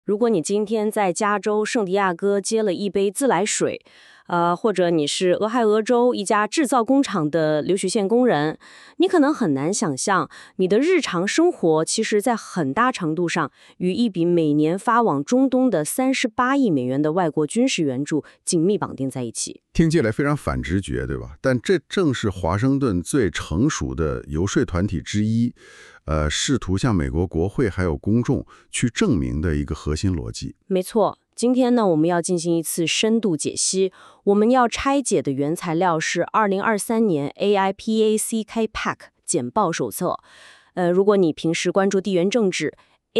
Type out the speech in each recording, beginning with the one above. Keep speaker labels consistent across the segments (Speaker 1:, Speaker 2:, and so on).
Speaker 1: 如果你今天在加州圣地亚哥接了一杯自来水，或者你是俄亥俄州一家制造工厂的流水线工人，你可能很难想象，你的日常生活其实在很大程度上与一笔每年发往中东的38亿美元的外国军事援助紧密绑定在一起。
Speaker 2: 听起来非常反直觉，对吧？但这正是华盛顿最成熟的游说团体之一，试图向美国国会还有公众去证明的一个核心逻辑。
Speaker 1: 没错。今天呢，我们要进行一次深度解析。我们要拆解的原材料是2023年 AIPAC 简报手册。如果你平时关注地缘政治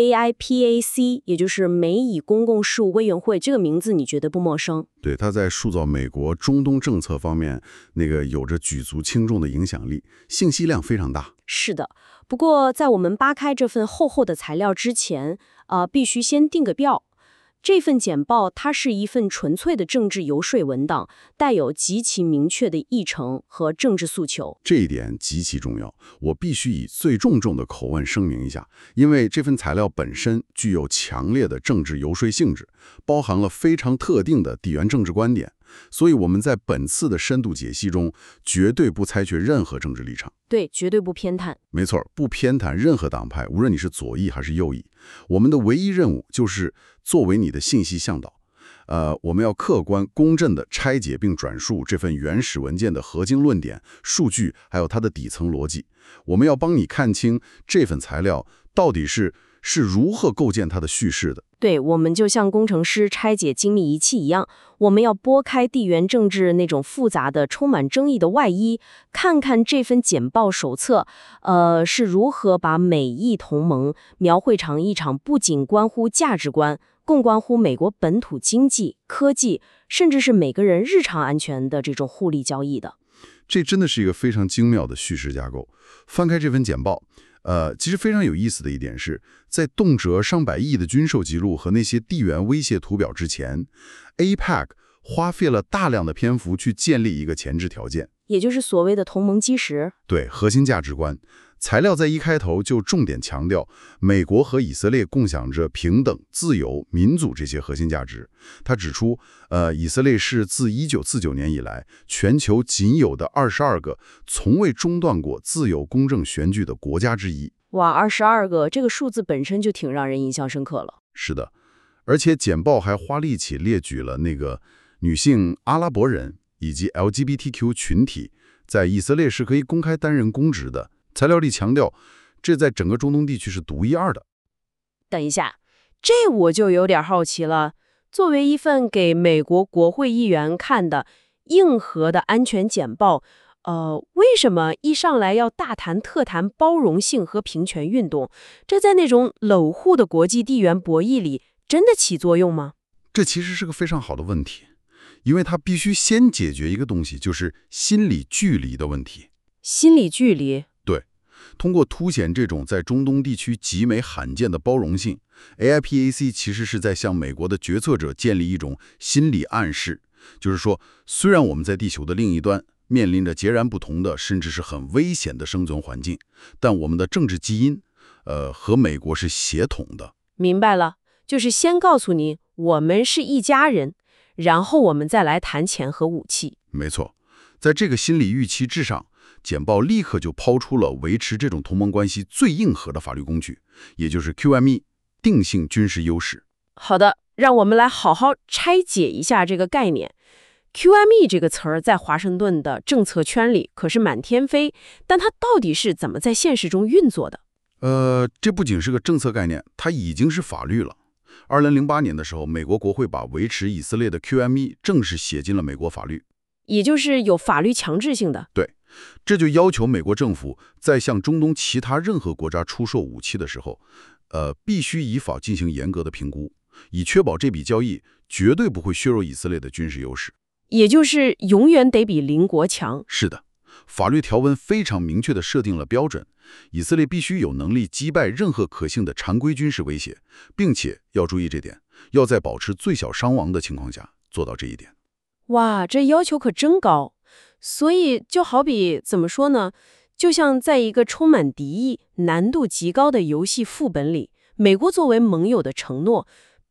Speaker 1: ，AIPAC 也就是美以公共事务委员会这个名字，你觉得不陌生？
Speaker 2: 对，它在塑造美国中东政策方面有着举足轻重的影响力，信息量非常大。
Speaker 1: 是的，不过在我们扒开这份厚厚的材料之前，必须先定个调。这份简报它是一份纯粹的政治游说文档，带有极其明确的议程和政治诉求。
Speaker 2: 这一点极其重要，我必须以最重的口吻声明一下，因为这份材料本身具有强烈的政治游说性质，包含了非常特定的地缘政治观点，所以我们在本次的深度解析中绝对不采取任何政治立场。
Speaker 1: 对，绝对不偏袒。
Speaker 2: 没错，不偏袒任何党派，无论你是左翼还是右翼。我们的唯一任务就是作为你的信息向导，我们要客观公正地拆解并转述这份原始文件的核心论点、数据，还有它的底层逻辑。我们要帮你看清这份材料到底是如何构建它的叙事的。
Speaker 1: 对，我们就像工程师拆解精密仪器一样，我们要拨开地缘政治那种复杂的、充满争议的外衣，看看这份简报手册，是如何把美意同盟描绘成一场不仅关乎价值观，更关乎美国本土经济、科技，甚至是每个人日常安全的这种互利交易的。
Speaker 2: 这真的是一个非常精妙的叙事架构。翻开这份简报，其实非常有意思的一点是，在动辄上百亿的军售记录和那些地缘威胁图表之前 ，AIPAC 花费了大量的篇幅去建立一个前置条件，
Speaker 1: 也就是所谓的同盟基石。
Speaker 2: 对，核心价值观。材料在一开头就重点强调，美国和以色列共享着平等、自由、民主这些核心价值。他指出，以色列是自1949年以来，全球仅有的22个从未中断过自由公正选举的国家之一。
Speaker 1: 哇，22个，这个数字本身就挺让人印象深刻了。
Speaker 2: 是的，而且简报还花力气列举了女性、阿拉伯人以及 LGBTQ 群体在以色列是可以公开担任公职的。材料里强调，这在整个中东地区是独一二的。
Speaker 1: 等一下，这我就有点好奇了。作为一份给美国国会议员看的硬核的安全简报，为什么一上来要大谈特谈包容性和平权运动？这在那种冷酷的国际地缘博弈里真的起作用吗？
Speaker 2: 这其实是个非常好的问题，因为它必须先解决一个东西，就是心理距离的问题。
Speaker 1: 心理距离？
Speaker 2: 对，通过凸显这种在中东地区极为罕见的包容性 ，AIPAC 其实是在向美国的决策者建立一种心理暗示，就是说，虽然我们在地球的另一端面临着截然不同的，甚至是很危险的生存环境，但我们的政治基因，和美国是协同的。
Speaker 1: 明白了，就是先告诉你我们是一家人，然后我们再来谈钱和武器。
Speaker 2: 没错，在这个心理预期之上，简报立刻就抛出了维持这种同盟关系最硬核的法律工具，也就是 QME 定性军事优势。
Speaker 1: 好的，让我们来好好拆解一下这个概念。QME 这个词儿在华盛顿的政策圈里可是满天飞，但它到底是怎么在现实中运作的？
Speaker 2: 这不仅是个政策概念，它已经是法律了。2008年的时候，美国国会把维持以色列的 QME 正式写进了美国法律，
Speaker 1: 也就是有法律强制性的。
Speaker 2: 对，这就要求美国政府在向中东其他任何国家出售武器的时候，必须依法进行严格的评估，以确保这笔交易绝对不会削弱以色列的军事优势。
Speaker 1: 也就是永远得比邻国强。
Speaker 2: 是的，法律条文非常明确地设定了标准，以色列必须有能力击败任何可信的常规军事威胁，并且要注意这点，要在保持最小伤亡的情况下做到这一点。
Speaker 1: 哇，这要求可真高。所以就好比怎么说呢？就像在一个充满敌意、难度极高的游戏副本里，美国作为盟友的承诺，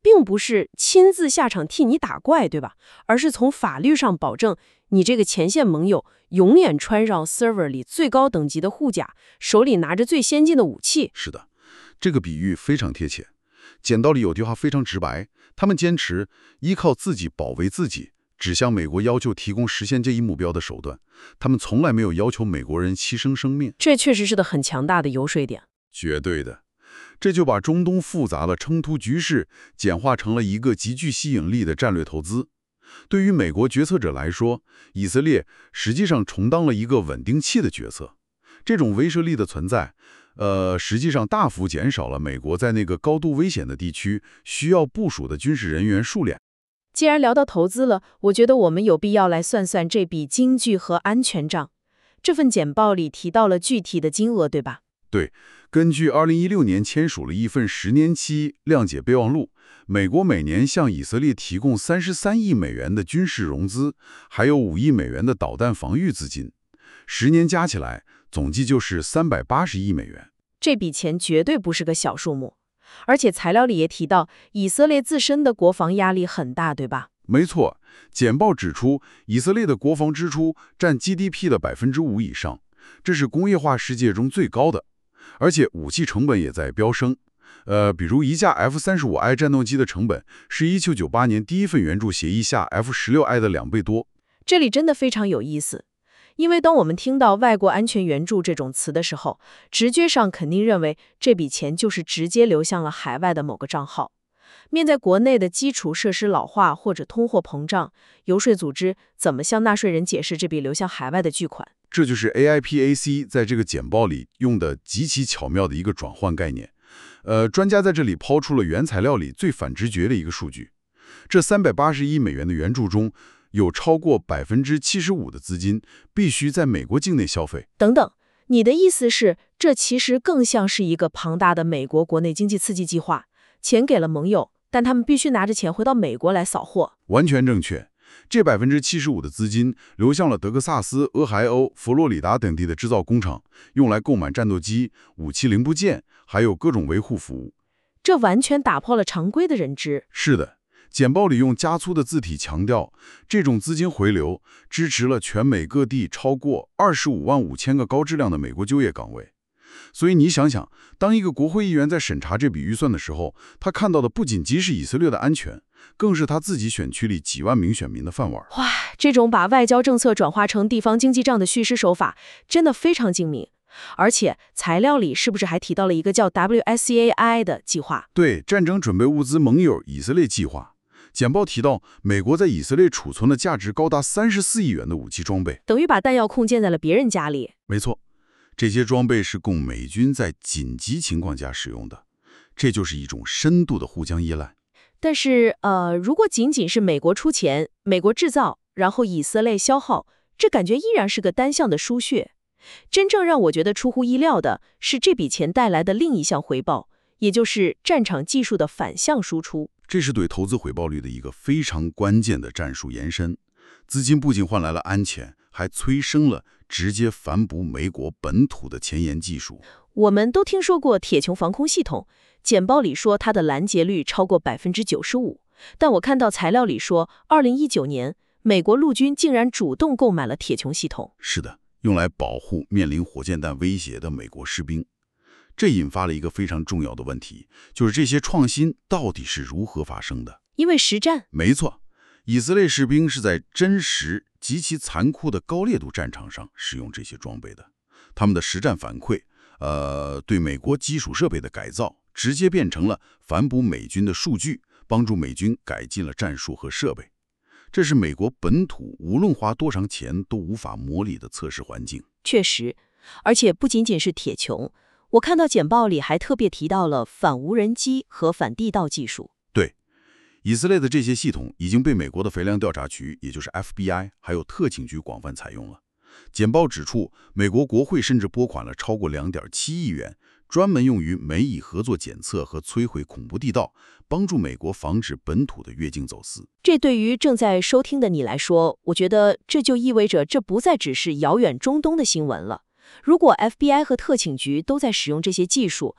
Speaker 1: 并不是亲自下场替你打怪，对吧？而是从法律上保证你这个前线盟友永远穿上 server 里最高等级的护甲，手里拿着最先进的武器。
Speaker 2: 是的，这个比喻非常贴切。简道里有句话非常直白，他们坚持依靠自己保卫自己，只向美国要求提供实现这一目标的手段。他们从来没有要求美国人牺牲生命。
Speaker 1: 这确实是个很强大的游说点。
Speaker 2: 绝对的。这就把中东复杂的冲突局势简化成了一个极具吸引力的战略投资。对于美国决策者来说，以色列实际上充当了一个稳定器的角色。这种威慑力的存在，实际上大幅减少了美国在那个高度危险的地区需要部署的军事人员数量。
Speaker 1: 既然聊到投资了，我觉得我们有必要来算算这笔经济和安全账。这份简报里提到了具体的金额，对吧？
Speaker 2: 对，根据2016年签署了一份10年期谅解备忘录，美国每年向以色列提供33亿美元的军事融资，还有5亿美元的导弹防御资金，10年加起来总计就是380亿美元。
Speaker 1: 这笔钱绝对不是个小数目，而且材料里也提到，以色列自身的国防压力很大，对吧？
Speaker 2: 没错，简报指出，以色列的国防支出占 GDP 的5%以上，这是工业化世界中最高的。而且武器成本也在飙升，比如一架 F-35I 战斗机的成本是1998年第一份援助协议下 F-16I 的2倍多。
Speaker 1: 这里真的非常有意思，因为当我们听到外国安全援助这种词的时候，直觉上肯定认为这笔钱就是直接流向了海外的某个账号。面在国内的基础设施老化或者通货膨胀，游说组织怎么向纳税人解释这笔流向海外的巨款？
Speaker 2: 这就是 AIPAC 在这个简报里用的极其巧妙的一个转换概念。专家在这里抛出了原材料里最反直觉的一个数据：这380亿美元的援助中，有超过75%的资金必须在美国境内消费。
Speaker 1: 等等，你的意思是，这其实更像是一个庞大的美国国内经济刺激计划，钱给了盟友，但他们必须拿着钱回到美国来扫货。
Speaker 2: 完全正确。这75%的资金流向了德克萨斯、俄亥俄、佛罗里达等地的制造工厂，用来购买战斗机、武器零部件，还有各种维护服务。
Speaker 1: 这完全打破了常规的认知。
Speaker 2: 是的，简报里用加粗的字体强调，这种资金回流支持了全美各地超过25.5万个高质量的美国就业岗位。所以你想想，当一个国会议员在审查这笔预算的时候，他看到的不仅仅是以色列的安全，更是他自己选区里几万名选民的饭碗。
Speaker 1: 哇，这种把外交政策转化成地方经济账的叙事手法，真的非常精明。而且材料里是不是还提到了一个叫 WSCAI 的计划？
Speaker 2: 对，战争准备物资盟友以色列计划。简报提到，美国在以色列储存了价值高达34亿元的武器装备，
Speaker 1: 等于把弹药库建在了别人家里。
Speaker 2: 没错。这些装备是供美军在紧急情况下使用的，这就是一种深度的互相依赖。
Speaker 1: 但是，如果仅仅是美国出钱，美国制造，然后以色列消耗，这感觉依然是个单向的输血。真正让我觉得出乎意料的是这笔钱带来的另一项回报，也就是战场技术的反向输出。
Speaker 2: 这是对投资回报率的一个非常关键的战术延伸。资金不仅换来了安全，还催生了直接反哺美国本土的前沿技术。
Speaker 1: 我们都听说过铁穹防空系统，简报里说它的拦截率超过95%，但我看到材料里说，2019年美国陆军竟然主动购买了铁穹系统。
Speaker 2: 是的，用来保护面临火箭弹威胁的美国士兵。这引发了一个非常重要的问题，就是这些创新到底是如何发生的？
Speaker 1: 因为实战。
Speaker 2: 没错，以色列士兵是在真实极其残酷的高烈度战场上使用这些装备的。他们的实战反馈，对美国基础设备的改造，直接变成了反哺美军的数据，帮助美军改进了战术和设备。这是美国本土无论花多少钱都无法模拟的测试环境。
Speaker 1: 确实，而且不仅仅是铁穹，我看到简报里还特别提到了反无人机和反地道技术。
Speaker 2: 对，以色列的这些系统已经被美国的肥量调查局，也就是 FBI， 还有特勤局广泛采用了。简报指出，美国国会甚至拨款了超过2.7亿元，专门用于美以合作检测和摧毁恐怖地道，帮助美国防止本土的越境走私。
Speaker 1: 这对于正在收听的你来说，我觉得这就意味着这不再只是遥远中东的新闻了。如果 FBI 和特勤局都在使用这些技术，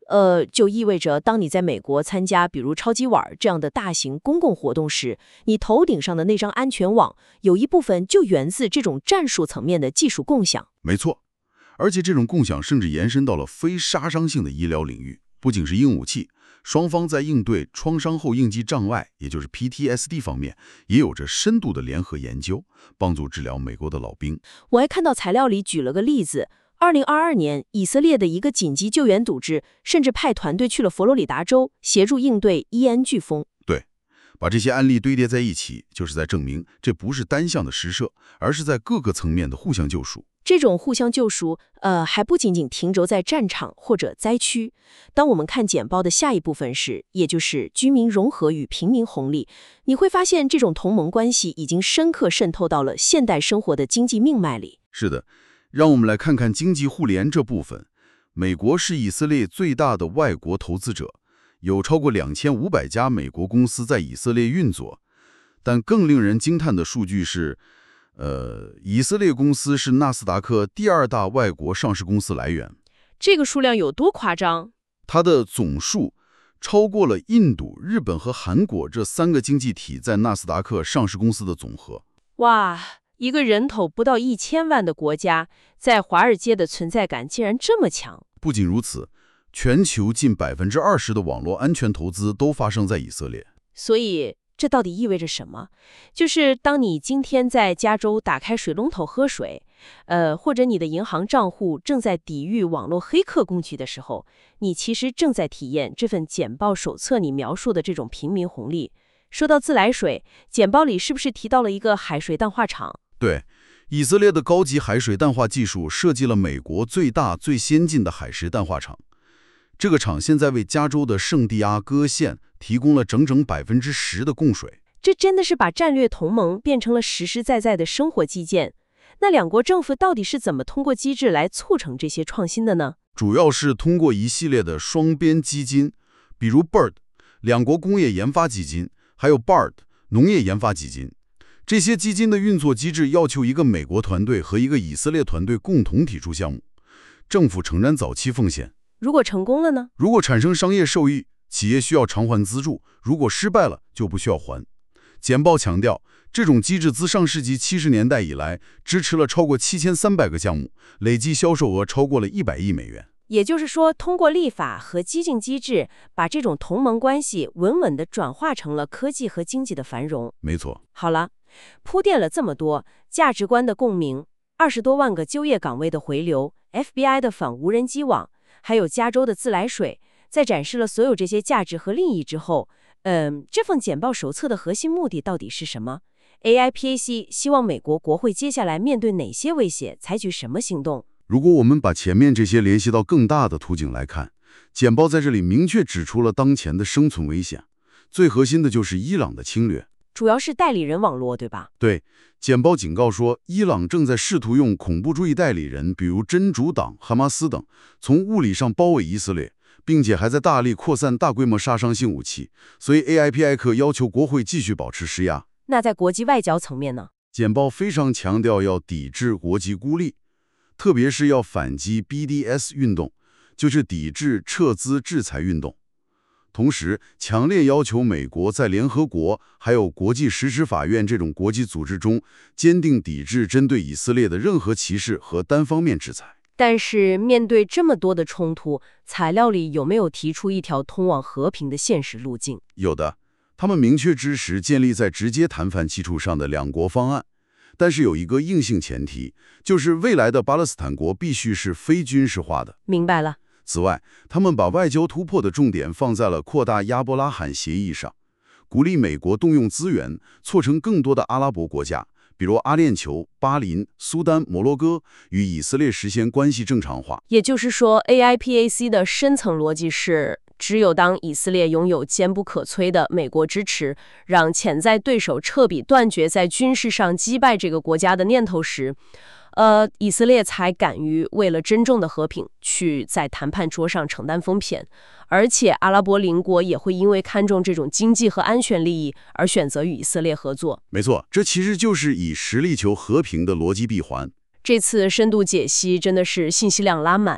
Speaker 1: 就意味着当你在美国参加比如超级碗这样的大型公共活动时，你头顶上的那张安全网，有一部分就源自这种战术层面的技术共享。
Speaker 2: 没错，而且这种共享甚至延伸到了非杀伤性的医疗领域，不仅是硬武器，双方在应对创伤后应激障碍，也就是 PTSD 方面，也有着深度的联合研究，帮助治疗美国的老兵。
Speaker 1: 我还看到材料里举了个例子。2022年，以色列的一个紧急救援组织甚至派团队去了佛罗里达州，协助应对伊安飓风。
Speaker 2: 对，把这些案例堆叠在一起，就是在证明这不是单向的施射，而是在各个层面的互相救赎。
Speaker 1: 这种互相救赎，还不仅仅停留在战场或者灾区。当我们看简报的下一部分时，也就是居民融合与平民红利，你会发现这种同盟关系已经深刻渗透到了现代生活的经济命脉里。
Speaker 2: 是的。让我们来看看经济互联这部分。美国是以色列最大的外国投资者，有超过2500家美国公司在以色列运作。但更令人惊叹的数据是，以色列公司是纳斯达克第2大外国上市公司来源。
Speaker 1: 这个数量有多夸张？
Speaker 2: 它的总数超过了印度、日本和韩国这3个经济体在纳斯达克上市公司的总和。
Speaker 1: 哇！一个人口不到1000万的国家，在华尔街的存在感竟然这么强。
Speaker 2: 不仅如此，全球近20%的网络安全投资都发生在以色列。
Speaker 1: 所以，这到底意味着什么？就是当你今天在加州打开水龙头喝水，或者你的银行账户正在抵御网络黑客攻击的时候，你其实正在体验这份简报手册里描述的这种平民红利。说到自来水，简报里是不是提到了一个海水淡化厂？
Speaker 2: 对，以色列的高级海水淡化技术设计了美国最大最先进的海水淡化厂。这个厂现在为加州的圣地亚哥县提供了整整10%的供水。
Speaker 1: 这真的是把战略同盟变成了实实在在的生活基建。那两国政府到底是怎么通过机制来促成这些创新的呢？
Speaker 2: 主要是通过一系列的双边基金，比如 BIRD 两国工业研发基金，还有 BARD 农业研发基金。这些基金的运作机制要求一个美国团队和一个以色列团队共同提出项目，政府承担早期风险。
Speaker 1: 如果成功了呢？
Speaker 2: 如果产生商业收益，企业需要偿还资助；如果失败了，就不需要还。简报强调，这种机制自上世纪70年代以来，支持了超过7300个项目，累计销售额超过了100亿美元。
Speaker 1: 也就是说，通过立法和激进机制，把这种同盟关系稳稳地转化成了科技和经济的繁荣。
Speaker 2: 没错。
Speaker 1: 好了，铺垫了这么多，价值观的共鸣，20多万个就业岗位的回流 ，FBI 的反无人机网，还有加州的自来水，在展示了所有这些价值和利益之后，这份简报手册的核心目的到底是什么？ AIPAC 希望美国国会接下来面对哪些威胁，采取什么行动？
Speaker 2: 如果我们把前面这些联系到更大的图景来看，简报在这里明确指出了当前的生存危险，最核心的就是伊朗的侵略，
Speaker 1: 主要是代理人网络，对吧？
Speaker 2: 对，简报警告说，伊朗正在试图用恐怖主义代理人，比如真主党、哈马斯等，从物理上包围以色列，并且还在大力扩散大规模杀伤性武器，所以 AIPAC 要求国会继续保持施压。
Speaker 1: 那在国际外交层面呢？
Speaker 2: 简报非常强调要抵制国际孤立，特别是要反击 BDS 运动，就是抵制撤资制裁运动。同时，强烈要求美国在联合国还有国际实施法院这种国际组织中，坚定抵制针对以色列的任何歧视和单方面制裁。
Speaker 1: 但是，面对这么多的冲突，材料里有没有提出一条通往和平的现实路径？
Speaker 2: 有的，他们明确支持建立在直接谈判基础上的两国方案。但是有一个硬性前提，就是未来的巴勒斯坦国必须是非军事化的。
Speaker 1: 明白了。
Speaker 2: 此外，他们把外交突破的重点放在了扩大亚伯拉罕协议上，鼓励美国动用资源，促成更多的阿拉伯国家，比如阿联酋、巴林、苏丹、摩洛哥，与以色列实现关系正常化。
Speaker 1: 也就是说 ，AIPAC 的深层逻辑是，只有当以色列拥有坚不可摧的美国支持，让潜在对手彻底断绝在军事上击败这个国家的念头时，以色列才敢于为了真正的和平去在谈判桌上承担风险，而且阿拉伯邻国也会因为看重这种经济和安全利益而选择与以色列合作。
Speaker 2: 没错，这其实就是以实力求和平的逻辑闭环。
Speaker 1: 这次深度解析真的是信息量拉满，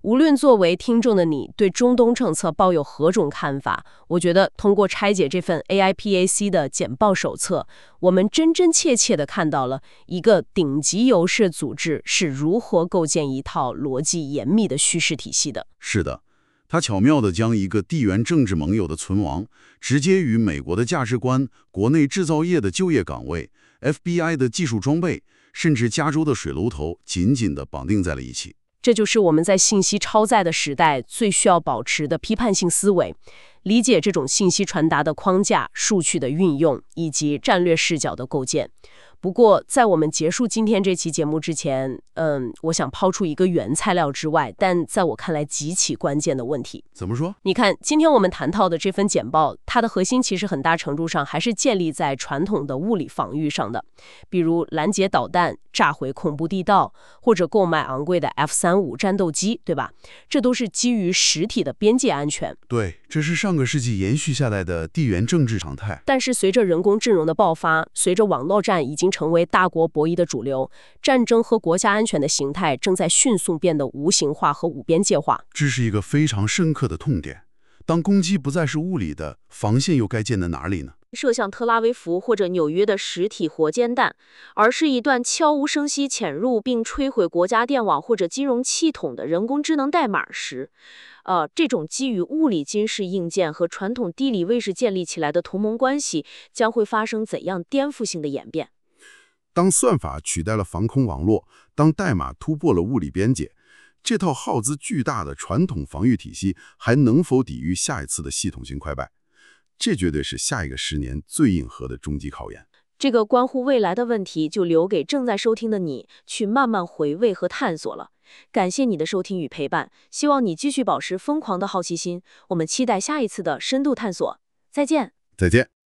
Speaker 3: 无论作为听众的你对中东政策抱有何种看法，我觉得通过拆解这份 AIPAC 的简报手册，我们真真切切地看到了一个顶级游说组织是如何构建一套逻辑严密的叙事体系的。
Speaker 2: 是的，他巧妙地将一个地缘政治盟友的存亡，直接与美国的价值观、国内制造业的就业岗位、FBI 的技术装备，甚至加州的水龙头紧紧地绑定在了一起。
Speaker 3: 这就是我们在信息超载的时代最需要保持的批判性思维，理解这种信息传达的框架、数据的运用以及战略视角的构建。不过，在我们结束今天这期节目之前，我想抛出一个原材料之外，但在我看来极其关键的问题。
Speaker 2: 怎么说？
Speaker 3: 你看，今天我们谈到的这份简报，它的核心其实很大程度上还是建立在传统的物理防御上的，比如拦截导弹、炸毁恐怖地道，或者购买昂贵的 F-35战斗机，对吧？这都是基于实体的边界安全。
Speaker 4: 对，这是上个世纪延续下来的地缘政治常态。
Speaker 3: 但是随着人工智能的爆发，随着网络战已经成为大国博弈的主流，战争和国家安全的形态正在迅速变得无形化和无边界化。
Speaker 4: 这是一个非常深刻的痛点。当攻击不再是物理的，防线又该建在哪里呢？
Speaker 1: 射向特拉维夫或者纽约的实体活煎弹，而是一段悄无声息潜入并摧毁国家电网或者金融系统的人工智能代码时，这种基于物理军事硬件和传统地理位置建立起来的同盟关系将会发生怎样颠覆性的演变？
Speaker 4: 当算法取代了防空网络，当代码突破了物理边界，这套耗资巨大的传统防御体系还能否抵御下一次的系统性快败？这绝对是下一个10年最硬核的终极考验。
Speaker 1: 这个关乎未来的问题，就留给正在收听的你去慢慢回味和探索了。感谢你的收听与陪伴，希望你继续保持疯狂的好奇心。我们期待下一次的深度探索。再见。
Speaker 2: 再见。